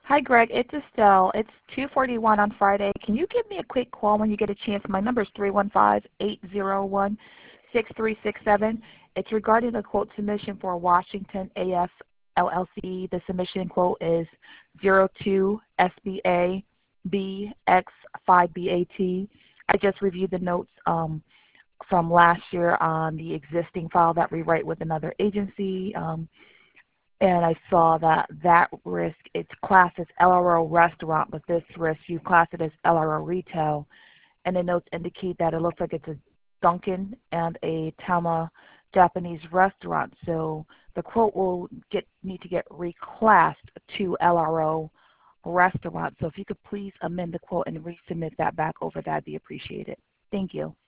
Hi, Greg. It's Estelle. It's 2:41 on Friday. Can you give me a quick call when you get a chance? My number is 315-801-6367. It's regarding a quote submission for Washington AF LLC. The submission quote is 02SBA BX5BAT. I just reviewed the notes from last year on the existing file that we write with another agency. And I saw that risk, it's classed as LRO restaurant, but this risk, you class it as LRO retail. And the notes indicate that it looks like it's a Dunkin' and a Tama Japanese restaurant. So the quote will need to get reclassed to LRO restaurant. So if you could please amend the quote and resubmit that back over, that'd be appreciated. Thank you.